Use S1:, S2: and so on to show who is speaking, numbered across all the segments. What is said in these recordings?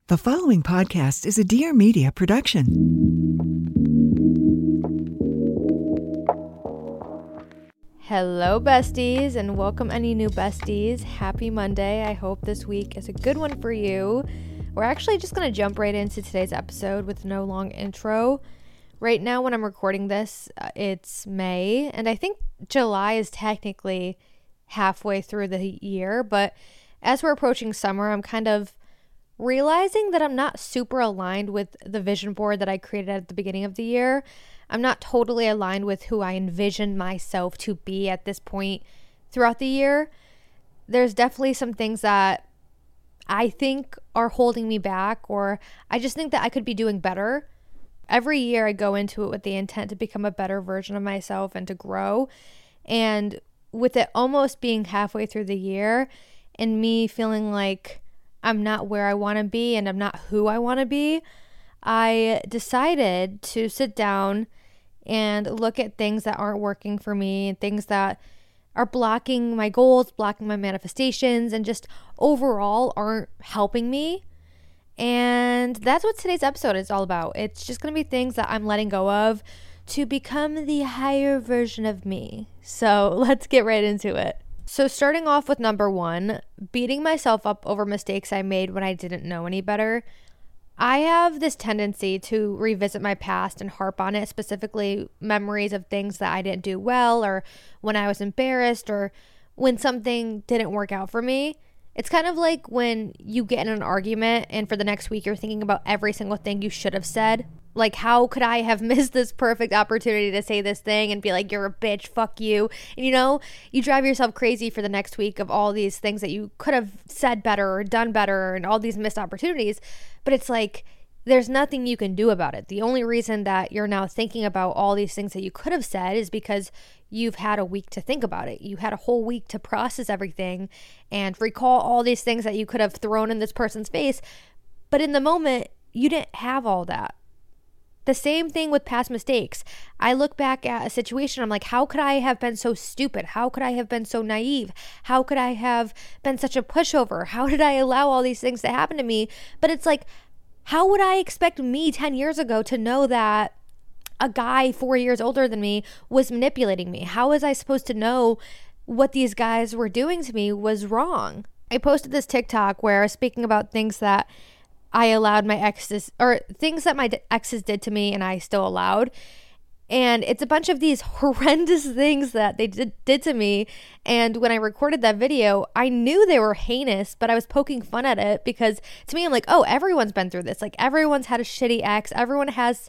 S1: The following podcast is a Dear Media production.
S2: Hello, besties, and welcome any new besties. Happy Monday. I hope this week is a good one for you. We're actually just going to jump right into today's episode with no long intro. Right now, when I'm recording this, it's May, and I think July is technically halfway through the year, but as we're approaching summer, I'm kind of realizing that I'm not super aligned with the vision board that I created at the beginning of the year. I'm not totally aligned with who I envisioned myself to be at this point throughout the year. There's definitely some things that I think are holding me back, or I just think that I could be doing better. Every year I go into it with the intent to become a better version of myself and to grow. And with it almost being halfway through the year and me feeling like I'm not where I want to be and I'm not who I want to be, I decided to sit down and look at things that aren't working for me and things that are blocking my goals, blocking my manifestations, and just overall aren't helping me. And that's what today's episode is all about. It's just going to be things that I'm letting go of to become the higher version of me. So let's get right into it. So starting off with number one, beating myself up over mistakes I made when I didn't know any better. I have this tendency to revisit my past and harp on it, specifically memories of things that I didn't do well, or when I was embarrassed, or when something didn't work out for me. It's kind of like when you get in an argument and for the next week you're thinking about every single thing you should have said. Like, how could I have missed this perfect opportunity to say this thing and be like, you're a bitch, fuck you. And you drive yourself crazy for the next week of all these things that you could have said better or done better and all these missed opportunities. But it's like, there's nothing you can do about it. The only reason that you're now thinking about all these things that you could have said is because you've had a week to think about it. You had a whole week to process everything and recall all these things that you could have thrown in this person's face. But in the moment, you didn't have all that. The same thing with past mistakes. I look back at a situation, I'm like, how could I have been so stupid? How could I have been so naive? How could I have been such a pushover? How did I allow all these things to happen to me? But it's like, how would I expect me 10 years ago to know that a guy 4 years older than me was manipulating me? How was I supposed to know what these guys were doing to me was wrong? I posted this TikTok where I was speaking about things that I allowed my exes, or things that my exes did to me and I still allowed. And it's a bunch of these horrendous things that they did to me. And when I recorded that video, I knew they were heinous, but I was poking fun at it because to me, I'm like, oh, everyone's been through this. Like, everyone's had a shitty ex. Everyone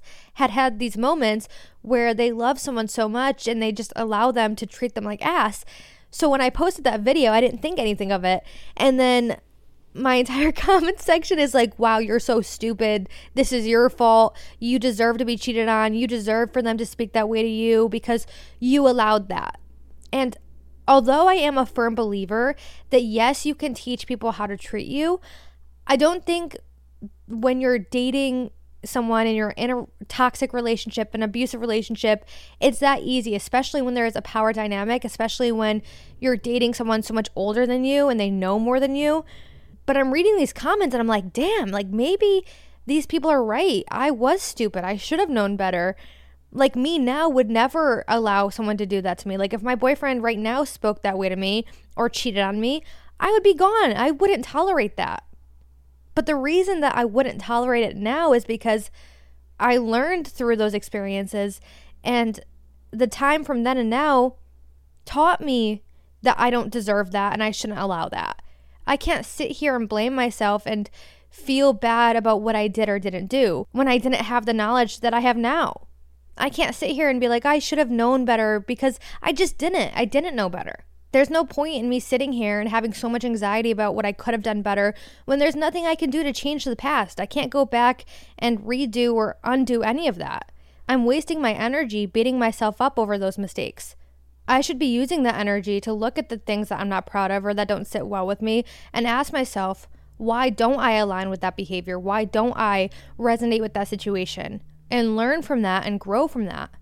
S2: had these moments where they love someone so much and they just allow them to treat them like ass. So when I posted that video, I didn't think anything of it. And then my entire comment section is like, wow, you're so stupid. This is your fault. You deserve to be cheated on. You deserve for them to speak that way to you because you allowed that. And although I am a firm believer that yes, you can teach people how to treat you, I don't think when you're dating someone and you're in a toxic relationship, an abusive relationship, it's that easy, especially when there is a power dynamic, especially when you're dating someone so much older than you and they know more than you. But I'm reading these comments and I'm like, damn, like maybe these people are right. I was stupid. I should have known better. Like, me now would never allow someone to do that to me. Like, if my boyfriend right now spoke that way to me or cheated on me, I would be gone. I wouldn't tolerate that. But the reason that I wouldn't tolerate it now is because I learned through those experiences, and the time from then and now taught me that I don't deserve that and I shouldn't allow that. I can't sit here and blame myself and feel bad about what I did or didn't do when I didn't have the knowledge that I have now. I can't sit here and be like, I should have known better, because I just didn't. I didn't know better. There's no point in me sitting here and having so much anxiety about what I could have done better when there's nothing I can do to change the past. I can't go back and redo or undo any of that. I'm wasting my energy beating myself up over those mistakes. I should be using that energy to look at the things that I'm not proud of or that don't sit well with me and ask myself, why don't I align with that behavior? Why don't I resonate with that situation? And learn from that and grow from that.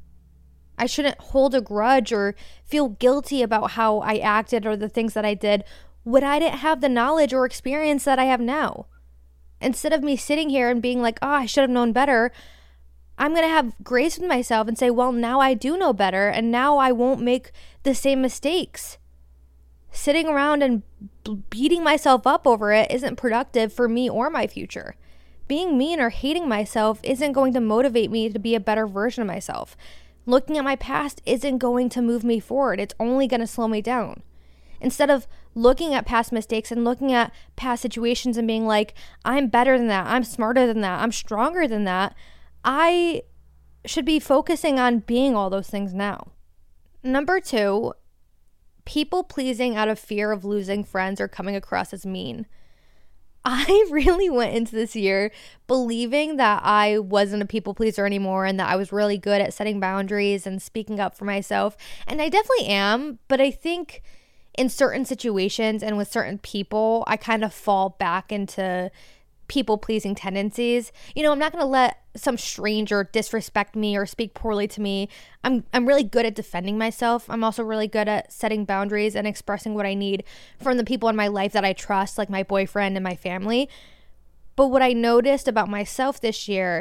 S2: I shouldn't hold a grudge or feel guilty about how I acted or the things that I did when I didn't have the knowledge or experience that I have now. instead of me sitting here and being like, oh, I should have known better, I'm going to have grace with myself and say, well, now I do know better, and now I won't make the same mistakes. Sitting around and beating myself up over it isn't productive for me or my future. Being mean or hating myself isn't going to motivate me to be a better version of myself. Looking at my past isn't going to move me forward. It's only going to slow me down. Instead of looking at past mistakes and looking at past situations and being like, I'm better than that, I'm smarter than that, I'm stronger than that, I should be focusing on being all those things now. Number 2, people pleasing out of fear of losing friends or coming across as mean. I really went into this year believing that I wasn't a people pleaser anymore and that I was really good at setting boundaries and speaking up for myself. And I definitely am, but I think in certain situations and with certain people, I kind of fall back into people-pleasing tendencies. You know, I'm not going to let some stranger disrespect me or speak poorly to me. I'm really good at defending myself. I'm also really good at setting boundaries and expressing what I need from the people in my life that I trust, like my boyfriend and my family. But what I noticed about myself this year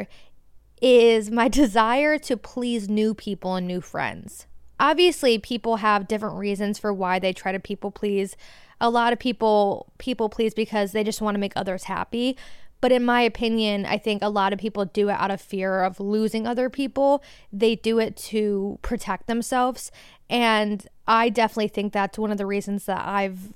S2: is my desire to please new people and new friends. Obviously, people have different reasons for why they try to people please. A lot of people please because they just want to make others happy. But in my opinion, I think a lot of people do it out of fear of losing other people. They do it to protect themselves. And I definitely think that's one of the reasons that I've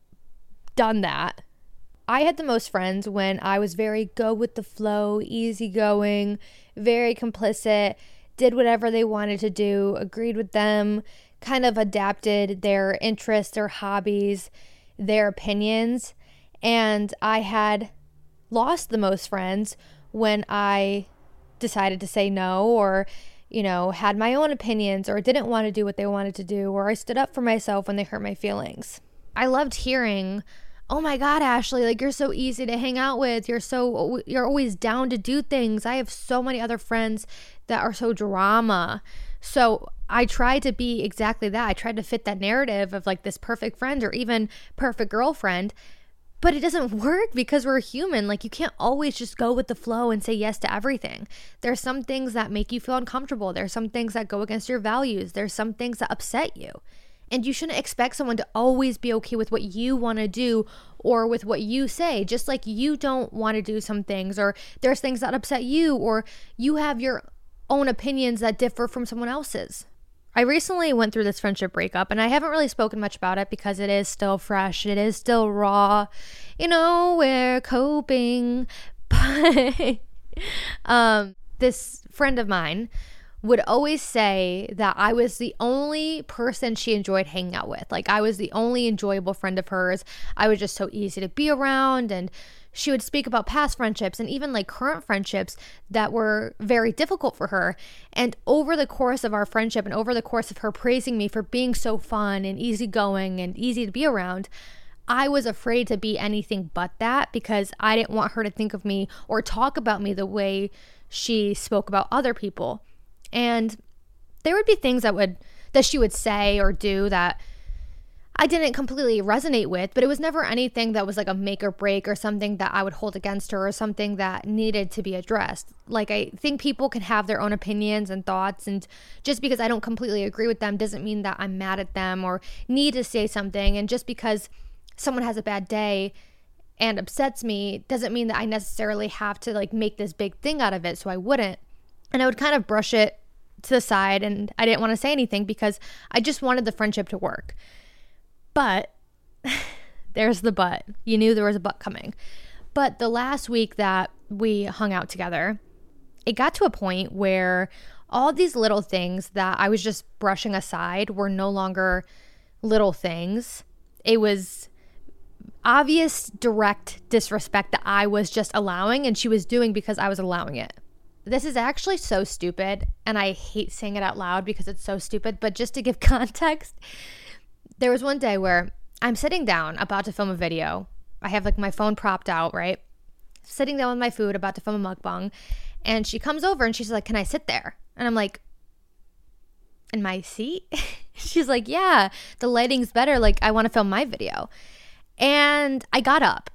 S2: done that. I had the most friends when I was very go with the flow, easygoing, very complicit, did whatever they wanted to do, agreed with them, kind of adapted their interests, their hobbies, their opinions. And I had lost the most friends when I decided to say no, or, you know, had my own opinions, or didn't want to do what they wanted to do, or I stood up for myself when they hurt my feelings. I loved hearing, oh my God, Ashley, like, you're so easy to hang out with. You're always down to do things. I have so many other friends that are so drama. So I tried to be exactly that. I tried to fit that narrative of like this perfect friend or even perfect girlfriend, but it doesn't work because we're human. Like, you can't always just go with the flow and say yes to everything. There's some things that make you feel uncomfortable. There's some things that go against your values. There's some things that upset you. And you shouldn't expect someone to always be okay with what you want to do or with what you say, just like you don't want to do some things, or there's things that upset you, or you have your own opinions that differ from someone else's. I recently went through this friendship breakup, and I haven't really spoken much about it because it is still fresh. It is still raw. You know, we're coping. But this friend of mine would always say that I was the only person she enjoyed hanging out with. Like, I was the only enjoyable friend of hers. I was just so easy to be around, and she would speak about past friendships and even like current friendships that were very difficult for her. And over the course of our friendship and over the course of her praising me for being so fun and easygoing and easy to be around, I was afraid to be anything but that because I didn't want her to think of me or talk about me the way she spoke about other people. And there would be things that she would say or do that I didn't completely resonate with, but it was never anything that was like a make or break or something that I would hold against her or something that needed to be addressed. Like, I think people can have their own opinions and thoughts, and just because I don't completely agree with them doesn't mean that I'm mad at them or need to say something. And just because someone has a bad day and upsets me doesn't mean that I necessarily have to like make this big thing out of it, so I wouldn't. And I would kind of brush it to the side, and I didn't want to say anything because I just wanted the friendship to work. But there's the but. You knew there was a but coming. But the last week that we hung out together, it got to a point where all these little things that I was just brushing aside were no longer little things. It was obvious, direct disrespect that I was just allowing, and she was doing because I was allowing it. This is actually so stupid, and I hate saying it out loud because it's so stupid, but just to give context, there was one day where I'm sitting down about to film a video. I have like my phone propped out, right? Sitting down with my food, about to film a mukbang, and she comes over and she's like, "Can I sit there?" And I'm like, "In my seat?" She's like, "Yeah, the lighting's better. Like, I want to film my video." And I got up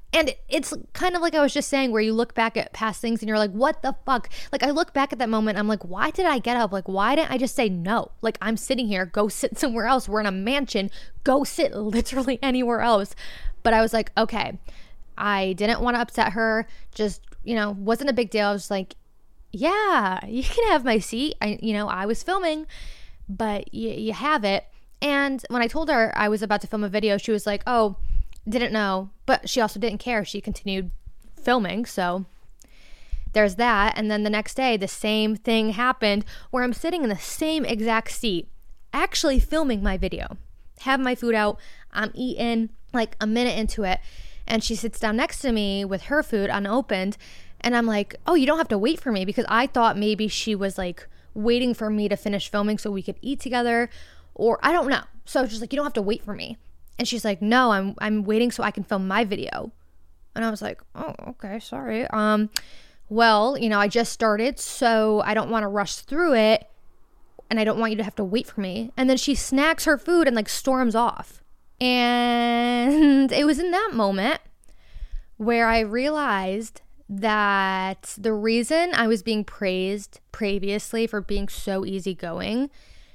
S2: And it's kind of like I was just saying, where you look back at past things and you're like, what the fuck? Like, I look back at that moment, I'm like, why did I get up? Like, why didn't I just say no? Like, I'm sitting here, go sit somewhere else. We're in a mansion, go sit literally anywhere else. But I was like, okay, I didn't want to upset her. Just, wasn't a big deal. I was like, yeah, you can have my seat. I was filming, but you have it. And when I told her I was about to film a video, she was like, oh, didn't know, but she also didn't care. She continued filming, so there's that. And then the next day, the same thing happened where I'm sitting in the same exact seat, actually filming my video, have my food out, I'm eating like a minute into it, and she sits down next to me with her food unopened, and I'm like, oh, you don't have to wait for me, because I thought maybe she was like waiting for me to finish filming so we could eat together, or I don't know. So I was just like, you don't have to wait for me. And she's like, no, I'm waiting so I can film my video. And I was like, oh, okay, sorry. Well, I just started, so I don't want to rush through it, and I don't want you to have to wait for me. And then she snacks her food and like storms off. And it was in that moment where I realized that the reason I was being praised previously for being so easygoing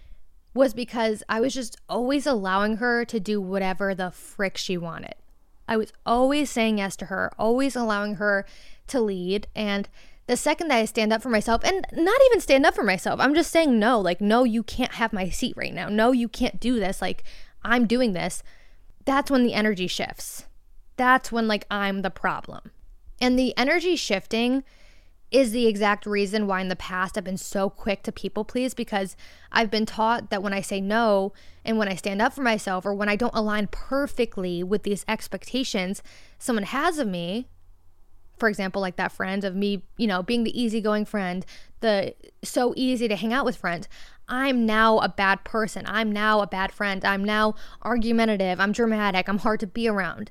S2: was because I was just always allowing her to do whatever the frick she wanted. I was always saying yes to her, always allowing her to lead. And the second that I stand up for myself, and not even stand up for myself, I'm just saying no, like, no, you can't have my seat right now. No, you can't do this. Like, I'm doing this. That's when the energy shifts. That's when, like, I'm the problem. And the energy shifting is the exact reason why in the past I've been so quick to people please, because I've been taught that when I say no and when I stand up for myself, or when I don't align perfectly with these expectations someone has of me, for example, like that friend of me, being the easygoing friend, the so easy to hang out with friend, I'm now a bad person. I'm now a bad friend. I'm now argumentative. I'm dramatic. I'm hard to be around.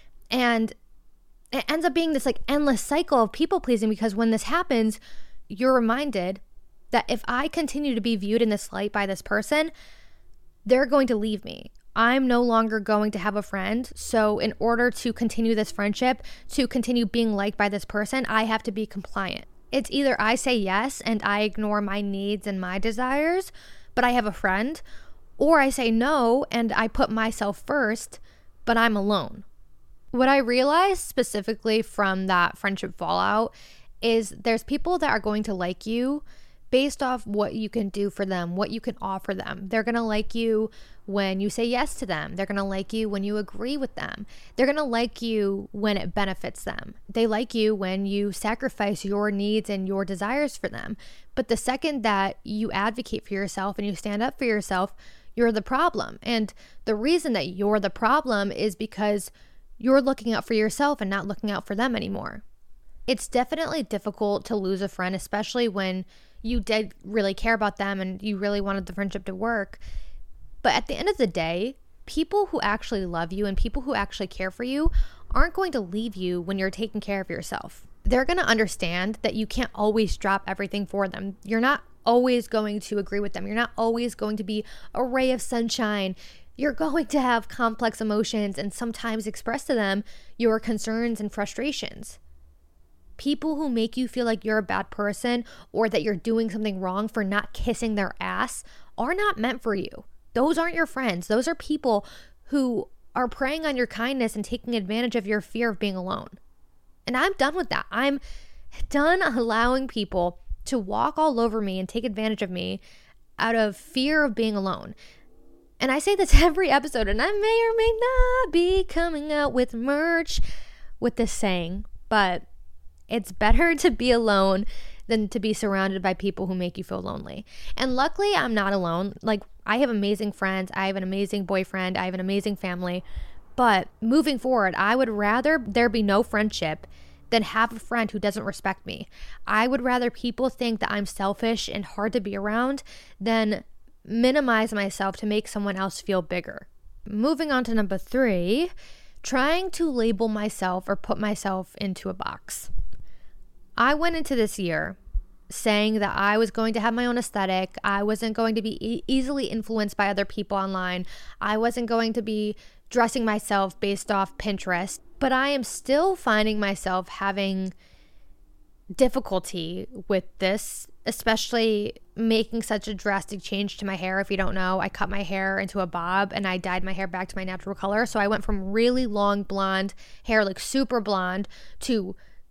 S2: And it ends up being this like endless cycle of people pleasing, because when this happens, you're reminded that if I continue to be viewed in this light by this person, they're going to leave me. I'm no longer going to have a friend. So in order to continue this friendship, to continue being liked by this person, I have to be compliant. It's either I say yes and I ignore my needs and my desires, but I have a friend, or I say no and I put myself first, but I'm alone. What I realized specifically from that friendship fallout is there's people that are going to like you based off what you can do for them, what you can offer them. They're going to like you when you say yes to them. They're going to like you when you agree with them. They're going to like you when it benefits them. They like you when you sacrifice your needs and your desires for them. But the second that you advocate for yourself and you stand up for yourself, you're the problem. And the reason that you're the problem is because you're looking out for yourself and not looking out for them anymore. It's definitely difficult to lose a friend, especially when you did really care about them and you really wanted the friendship to work. But at the end of the day, people who actually love you and people who actually care for you aren't going to leave you when you're taking care of yourself. They're going to understand that you can't always drop everything for them. You're not always going to agree with them. You're not always going to be a ray of sunshine. You're going to have complex emotions and sometimes express to them your concerns and frustrations. People who make you feel like you're a bad person or that you're doing something wrong for not kissing their ass are not meant for you. Those aren't your friends. Those are people who are preying on your kindness and taking advantage of your fear of being alone. And I'm done with that. I'm done allowing people to walk all over me and take advantage of me out of fear of being alone. And I say this every episode, and I may or may not be coming out with merch with this saying, but it's better to be alone than to be surrounded by people who make you feel lonely. And luckily, I'm not alone. Like, I have amazing friends. I have an amazing boyfriend. I have an amazing family. But moving forward, I would rather there be no friendship than have a friend who doesn't respect me. I would rather people think that I'm selfish and hard to be around than minimize myself to make someone else feel bigger. Moving on to number 3, trying to label myself or put myself into a box. I went into this year saying that I was going to have my own aesthetic. I wasn't going to be easily influenced by other people online. I wasn't going to be dressing myself based off Pinterest. But I am still finding myself having difficulty with this, especially making such a drastic change to my hair. If you don't know, I cut my hair into a bob and I dyed my hair back to my natural color. So I went from really long blonde hair, like super blonde, to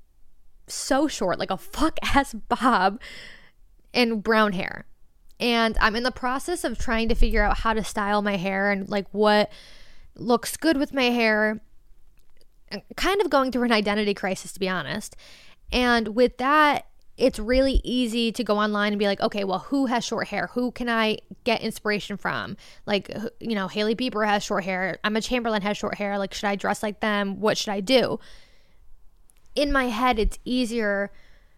S2: so short, like a fuck ass bob, and brown hair. And I'm in the process of trying to figure out how to style my hair and like what looks good with my hair. I'm kind of going through an identity crisis, to be honest. And with that, it's really easy to go online and be like, okay, well, who has short hair? Who can I get inspiration from? Like, you know, Hailey Bieber has short hair. Emma Chamberlain has short hair. Like, should I dress like them? What should I do? In my head, it's easier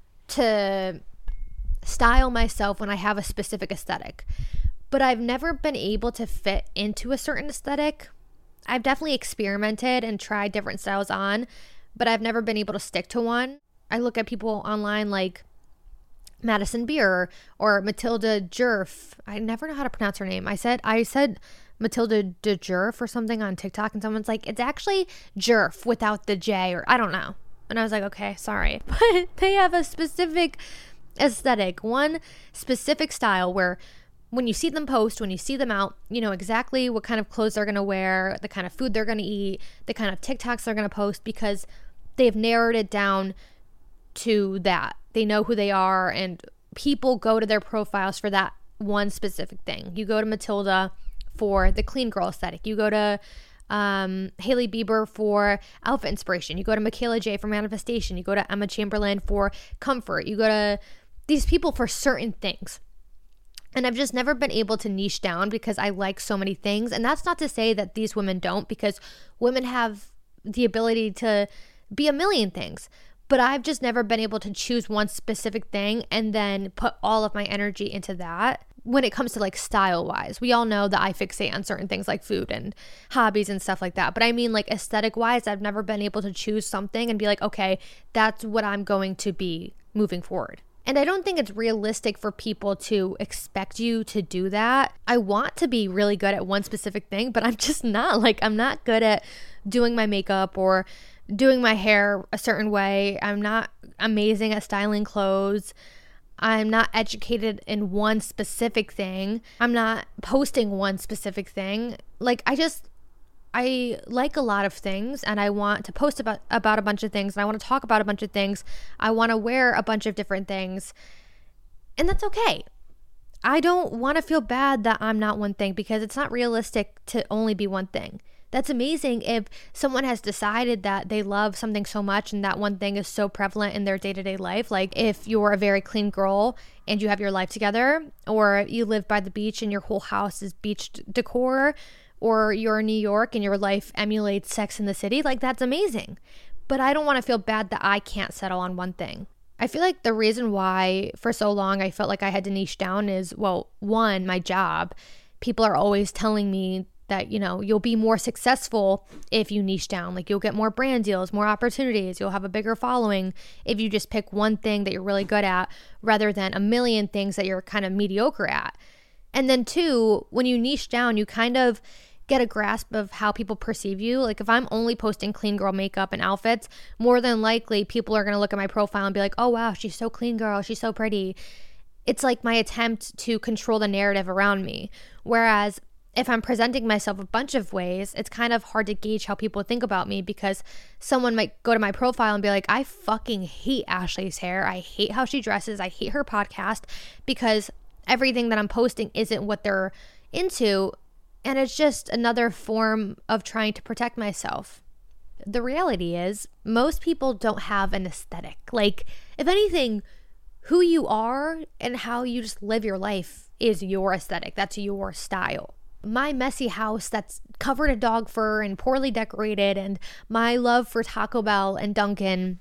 S2: to style myself when I have a specific aesthetic. But I've never been able to fit into a certain aesthetic. I've definitely experimented and tried different styles on, but I've never been able to stick to one. I look at people online like Madison Beer or Matilda Djerf. I never know how to pronounce her name. I said Matilda de Djerf or something on TikTok, and someone's like, it's actually Djerf without the J, or I don't know. And I was like, okay, sorry. But they have a specific aesthetic, one specific style where when you see them post, when you see them out, you know exactly what kind of clothes they're going to wear, the kind of food they're going to eat, the kind of TikToks they're going to post, because they've narrowed it down to that. They know who they are, and people go to their profiles for that one specific thing. You go to Matilda for the clean girl aesthetic. You go to Hailey Bieber for outfit inspiration. You go to Michaela J for manifestation. You go to Emma Chamberlain for comfort. You go to these people for certain things. And I've just never been able to niche down because I like so many things. And that's not to say that these women don't, because women have the ability to be a million things. But I've just never been able to choose one specific thing and then put all of my energy into that. When it comes to like style wise, we all know that I fixate on certain things like food and hobbies and stuff like that. But I mean, like aesthetic wise, I've never been able to choose something and be like, okay, that's what I'm going to be moving forward. And I don't think it's realistic for people to expect you to do that. I want to be really good at one specific thing, but I'm just not. Like, I'm not good at doing my makeup or doing my hair a certain way. I'm not amazing at styling clothes. I'm not educated in one specific thing. I'm not posting one specific thing. Like, I like a lot of things, and I want to post about a bunch of things, and I want to talk about a bunch of things. I want to wear a bunch of different things, and that's okay. I don't want to feel bad that I'm not one thing, because it's not realistic to only be one thing. That's amazing if someone has decided that they love something so much and that one thing is so prevalent in their day-to-day life. Like if you're a very clean girl and you have your life together, or you live by the beach and your whole house is beach decor, or you're in New York and your life emulates Sex in the City, like that's amazing. But I don't want to feel bad that I can't settle on one thing. I feel like the reason why for so long I felt like I had to niche down is, well, one, my job. People are always telling me that, you know, you'll be more successful if you niche down. Like you'll get more brand deals, more opportunities. You'll have a bigger following if you just pick one thing that you're really good at rather than a million things that you're kind of mediocre at. And then two, when you niche down, you kind of get a grasp of how people perceive you. Like if I'm only posting clean girl makeup and outfits, more than likely people are going to look at my profile and be like, oh wow, she's so clean girl, she's so pretty. It's like my attempt to control the narrative around me. Whereas if I'm presenting myself a bunch of ways, it's kind of hard to gauge how people think about me, because someone might go to my profile and be like, I fucking hate Ashley's hair. I hate how she dresses. I hate her podcast, because everything that I'm posting isn't what they're into. And it's just another form of trying to protect myself. The reality is most people don't have an aesthetic. Like, if anything, who you are and how you just live your life is your aesthetic. That's your style. My messy house that's covered in dog fur and poorly decorated, and my love for Taco Bell and Dunkin',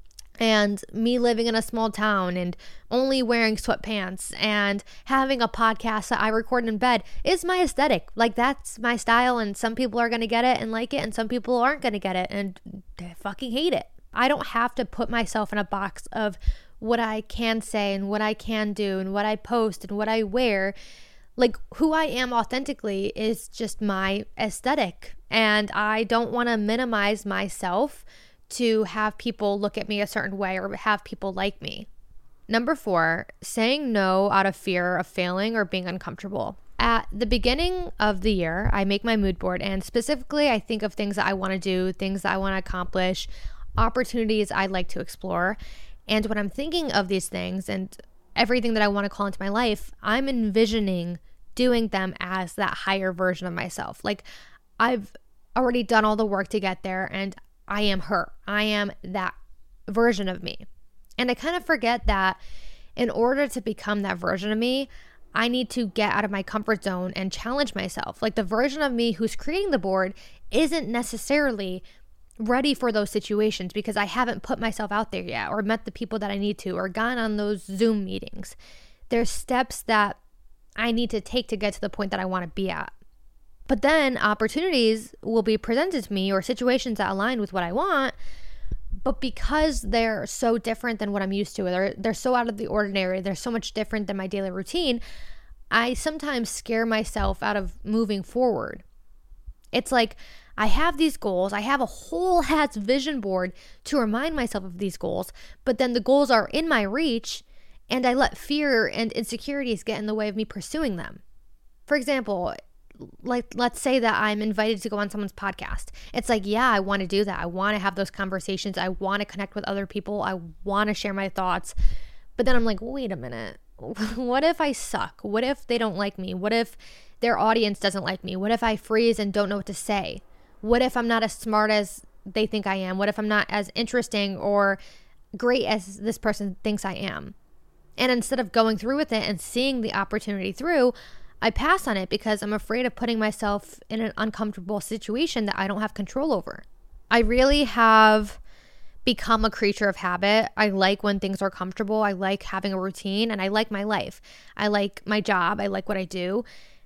S2: and me living in a small town and only wearing sweatpants and having a podcast that I record in bed is my aesthetic. Like, that's my style, and some people are going to get it and like it, and some people aren't going to get it and they fucking hate it. I don't have to put myself in a box of what I can say and what I can do and what I post and what I wear. Like, who I am authentically is just my aesthetic. And I don't want to minimize myself to have people look at me a certain way or have people like me. Number 4, saying no out of fear of failing or being uncomfortable. At the beginning of the year, I make my mood board, and specifically I think of things that I want to do, things that I want to accomplish, opportunities I'd like to explore. And when I'm thinking of these things and everything that I want to call into my life, I'm envisioning doing them as that higher version of myself. Like, I've already done all the work to get there, and I am her. I am that version of me. And I kind of forget that in order to become that version of me, I need to get out of my comfort zone and challenge myself. Like, the version of me who's creating the board isn't necessarily ready for those situations because I haven't put myself out there yet or met the people that I need to or gone on those Zoom meetings. There's steps that I need to take to get to the point that I want to be at. But then opportunities will be presented to me or situations that align with what I want. But because they're so different than what I'm used to, they're so out of the ordinary, they're so much different than my daily routine, I sometimes scare myself out of moving forward. It's like I have these goals, I have a whole ass vision board to remind myself of these goals, but then the goals are in my reach and I let fear and insecurities get in the way of me pursuing them. For example, like, let's say that I'm invited to go on someone's podcast. It's like, yeah, I want to do that. I want to have those conversations. I want to connect with other people. I want to share my thoughts. But then I'm like, wait a minute. What if I suck? What if they don't like me? What if their audience doesn't like me? What if I freeze and don't know what to say? What if I'm not as smart as they think I am? What if I'm not as interesting or great as this person thinks I am? And instead of going through with it and seeing the opportunity through, I pass on it because I'm afraid of putting myself in an uncomfortable situation that I don't have control over. I really have become a creature of habit. I like when things are comfortable. I like having a routine and I like my life. I like my job. I like what I do.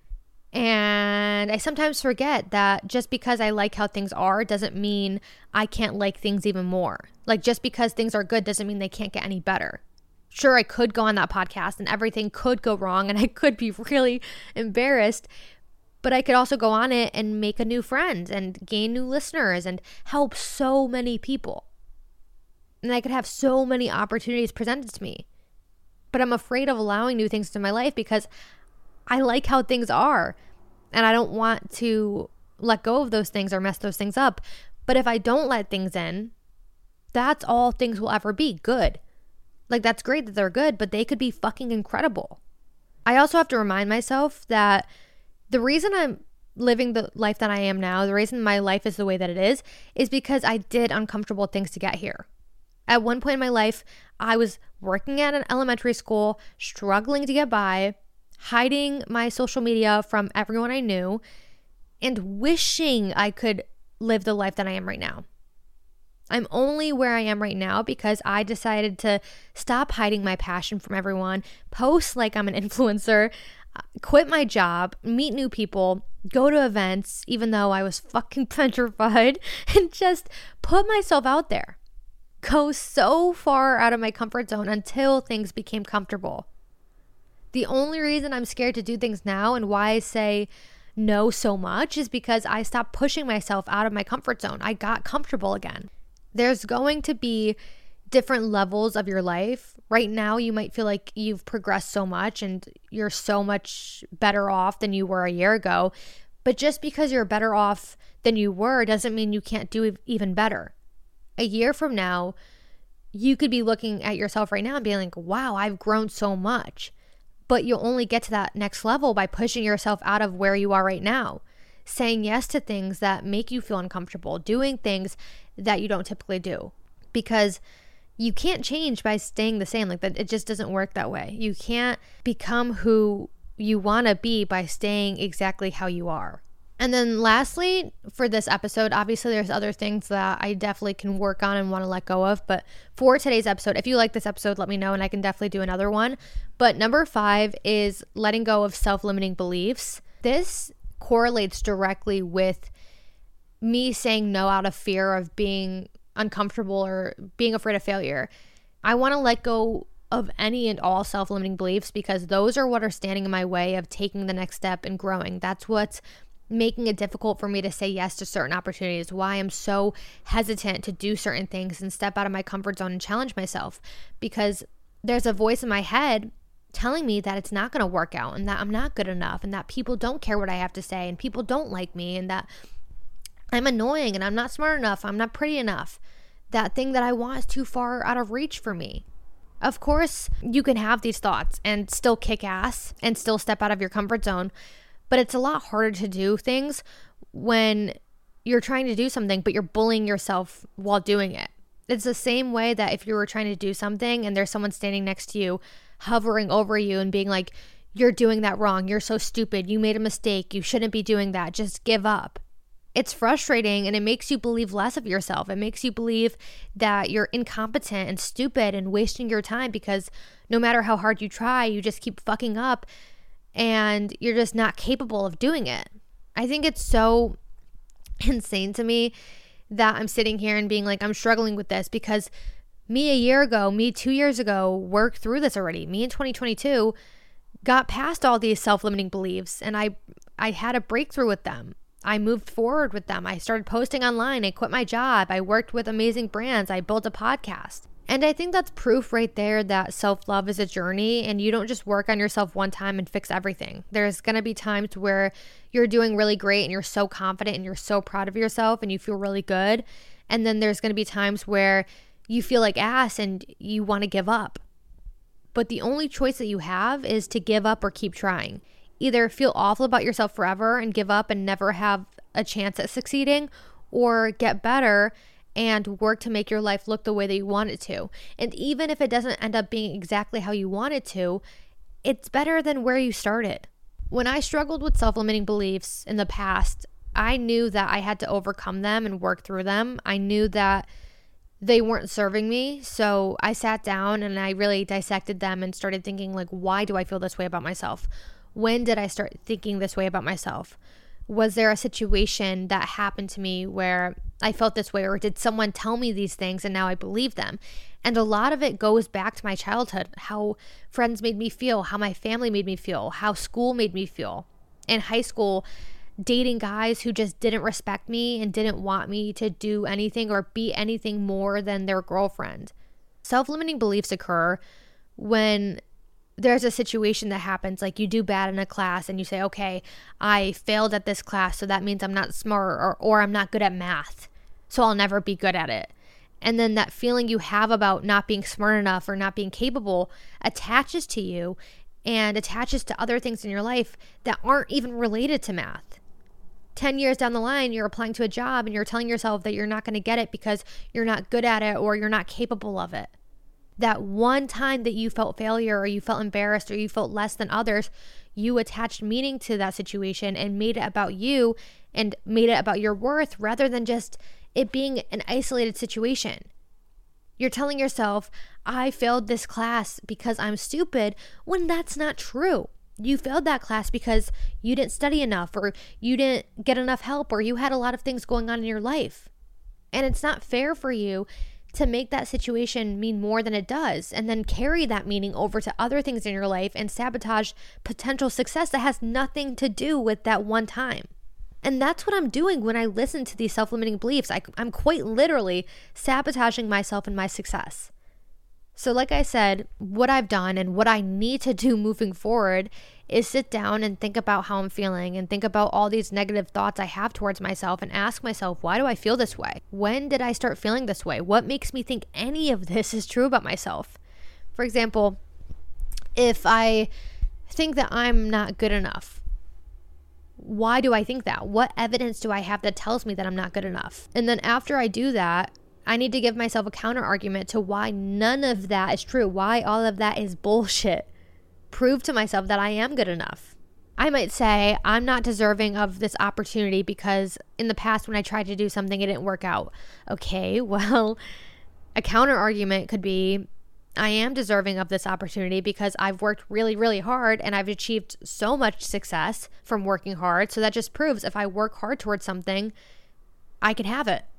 S2: And I sometimes forget that just because I like how things are doesn't mean I can't like things even more. Like, just because things are good doesn't mean they can't get any better. Sure, I could go on that podcast and everything could go wrong and I could be really embarrassed, but I could also go on it and make a new friend and gain new listeners and help so many people. And I could have so many opportunities presented to me. But I'm afraid of allowing new things to my life because I like how things are and I don't want to let go of those things or mess those things up. But if I don't let things in, that's all things will ever be, good. Like, that's great that they're good, but they could be fucking incredible. I also have to remind myself that the reason I'm living the life that I am now, the reason my life is the way that it is because I did uncomfortable things to get here. At one point in my life, I was working at an elementary school, struggling to get by, hiding my social media from everyone I knew, and wishing I could live the life that I am right now. I'm only where I am right now because I decided to stop hiding my passion from everyone, post like I'm an influencer, quit my job, meet new people, go to events, even though I was fucking petrified, and just put myself out there. Go so far out of my comfort zone until things became comfortable. The only reason I'm scared to do things now and why I say no so much is because I stopped pushing myself out of my comfort zone. I got comfortable again. There's going to be different levels of your life. Right now, you might feel like you've progressed so much and you're so much better off than you were a year ago. But just because you're better off than you were doesn't mean you can't do even better. A year from now, you could be looking at yourself right now and being like, wow, I've grown so much. But you'll only get to that next level by pushing yourself out of where you are right now. Saying yes to things that make you feel uncomfortable, doing things that you don't typically do, because you can't change by staying the same. Like, that, it just doesn't work that way. You can't become who you want to be by staying exactly how you are. And then lastly, for this episode, obviously there's other things that I definitely can work on and want to let go of. But for today's episode, if you like this episode, let me know and I can definitely do another one. But number 5 is letting go of self-limiting beliefs. This correlates directly with me saying no out of fear of being uncomfortable or being afraid of failure. I want to let go of any and all self-limiting beliefs because those are what are standing in my way of taking the next step and growing. That's what's making it difficult for me to say yes to certain opportunities, why I'm so hesitant to do certain things and step out of my comfort zone and challenge myself, because there's a voice in my head telling me that it's not going to work out and that I'm not good enough and that people don't care what I have to say and people don't like me and that I'm annoying and I'm not smart enough, I'm not pretty enough. That thing that I want is too far out of reach for me. Of course, you can have these thoughts and still kick ass and still step out of your comfort zone, but it's a lot harder to do things when you're trying to do something, but you're bullying yourself while doing it. It's the same way that if you were trying to do something and there's someone standing next to you, hovering over you and being like, you're doing that wrong, you're so stupid, you made a mistake, you shouldn't be doing that, just give up. It's frustrating and it makes you believe less of yourself. It makes you believe that you're incompetent and stupid and wasting your time because no matter how hard you try, you just keep fucking up and you're just not capable of doing it. I think it's so insane to me that I'm sitting here and being like, I'm struggling with this because me a year ago, me 2 years ago, worked through this already. Me in 2022 got past all these self-limiting beliefs and I had a breakthrough with them. I moved forward with them. I started posting online. I quit my job. I worked with amazing brands. I built a podcast. And I think that's proof right there that self-love is a journey and you don't just work on yourself one time and fix everything. There's going to be times where you're doing really great and you're so confident and you're so proud of yourself and you feel really good. And then there's going to be times where you feel like ass and you want to give up. But the only choice that you have is to give up or keep trying. Either feel awful about yourself forever and give up and never have a chance at succeeding, or get better and work to make your life look the way that you want it to. And even if it doesn't end up being exactly how you want it to, it's better than where you started. When I struggled with self-limiting beliefs in the past, I knew that I had to overcome them and work through them. I knew that they weren't serving me. So I sat down and I really dissected them and started thinking, like, why do I feel this way about myself? When did I start thinking this way about myself? Was there a situation that happened to me where I felt this way, or did someone tell me these things and now I believe them? And a lot of it goes back to my childhood, how friends made me feel, how my family made me feel, how school made me feel. In high school, dating guys who just didn't respect me and didn't want me to do anything or be anything more than their girlfriend. Self-limiting beliefs occur when there's a situation that happens, like you do bad in a class and you say, okay, I failed at this class, so that means I'm not smart or I'm not good at math, so I'll never be good at it. And then that feeling you have about not being smart enough or not being capable attaches to you and attaches to other things in your life that aren't even related to math. 10 years down the line, you're applying to a job and you're telling yourself that you're not going to get it because you're not good at it or you're not capable of it. That one time that you felt failure or you felt embarrassed or you felt less than others, you attached meaning to that situation and made it about you and made it about your worth rather than just it being an isolated situation. You're telling yourself, I failed this class because I'm stupid, when that's not true. You failed that class because you didn't study enough or you didn't get enough help or you had a lot of things going on in your life. And it's not fair for you to make that situation mean more than it does and then carry that meaning over to other things in your life and sabotage potential success that has nothing to do with that one time. And that's what I'm doing when I listen to these self-limiting beliefs. I'm quite literally sabotaging myself and my success. So like I said, what I've done and what I need to do moving forward is sit down and think about how I'm feeling and think about all these negative thoughts I have towards myself and ask myself, why do I feel this way? When did I start feeling this way? What makes me think any of this is true about myself? For example, if I think that I'm not good enough, why do I think that? What evidence do I have that tells me that I'm not good enough? And then after I do that, I need to give myself a counter argument to why none of that is true, why all of that is bullshit. Prove to myself that I am good enough. I might say I'm not deserving of this opportunity because in the past when I tried to do something, it didn't work out. Okay, well, a counter argument could be I am deserving of this opportunity because I've worked really, really hard and I've achieved so much success from working hard. So that just proves if I work hard towards something, I can have it.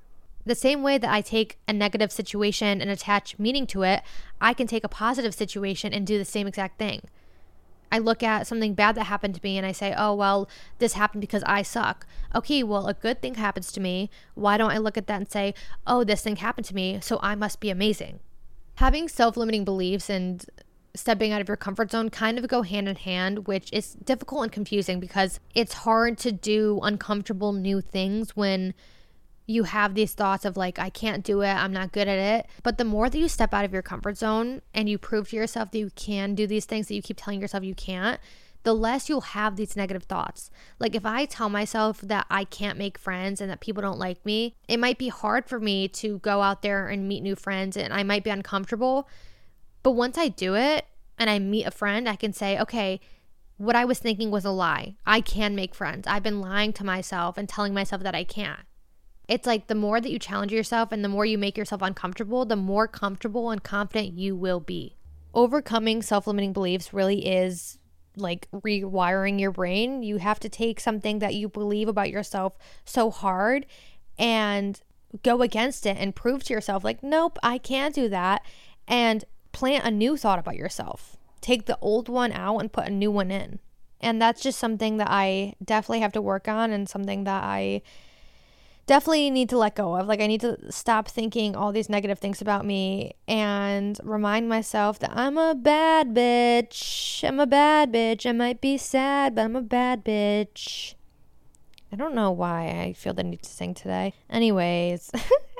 S2: The same way that I take a negative situation and attach meaning to it, I can take a positive situation and do the same exact thing. I look at something bad that happened to me and I say, oh, well, this happened because I suck. Okay, well, a good thing happens to me. Why don't I look at that and say, oh, this thing happened to me, so I must be amazing? Having self-limiting beliefs and stepping out of your comfort zone kind of go hand in hand, which is difficult and confusing because it's hard to do uncomfortable new things when you have these thoughts of like, I can't do it, I'm not good at it. But the more that you step out of your comfort zone and you prove to yourself that you can do these things that you keep telling yourself you can't, the less you'll have these negative thoughts. Like if I tell myself that I can't make friends and that people don't like me, it might be hard for me to go out there and meet new friends and I might be uncomfortable. But once I do it and I meet a friend, I can say, okay, what I was thinking was a lie. I can make friends. I've been lying to myself and telling myself that I can't. It's like the more that you challenge yourself and the more you make yourself uncomfortable, the more comfortable and confident you will be. Overcoming self-limiting beliefs really is like rewiring your brain. You have to take something that you believe about yourself so hard and go against it and prove to yourself like, nope, I can't do that, and plant a new thought about yourself. Take the old one out and put a new one in. And that's just something that I definitely have to work on and something that I definitely need to let go of. Like I need to stop thinking all these negative things about me and remind myself that I'm a bad bitch. I'm a bad bitch. I might be sad, but I'm a bad bitch. I don't know why I feel the need to sing today. Anyways,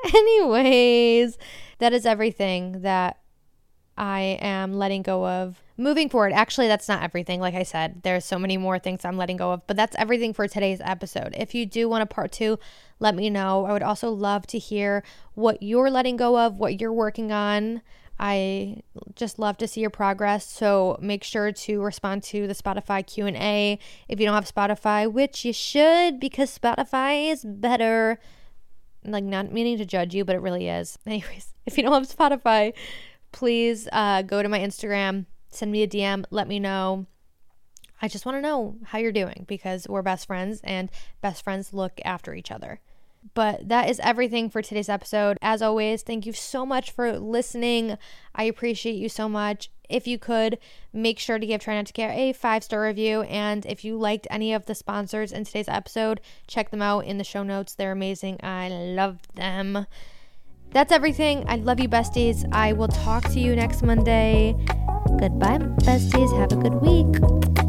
S2: that is everything that I am letting go of moving forward. Actually, that's not everything. Like I said, there's so many more things I'm letting go of, but that's everything for today's episode. If you do want a part 2, let me know. I would also love to hear what you're letting go of, what you're working on. I just love to see your progress. So make sure to respond to the Spotify Q&A. If you don't have Spotify, which you should because Spotify is better. Like not meaning to judge you, but it really is. Anyways, if you don't have Spotify, please go to my Instagram, send me a DM, let me know. I just want to know how you're doing because we're best friends and best friends look after each other. But that is everything for today's episode. As always, thank you so much for listening. I appreciate you so much. If you could, make sure to give Try Not to Care a 5-star review. And if you liked any of the sponsors in today's episode, check them out in the show notes. They're amazing. I love them. That's everything. I love you, besties. I will talk to you next Monday. Goodbye, besties. Have a good week.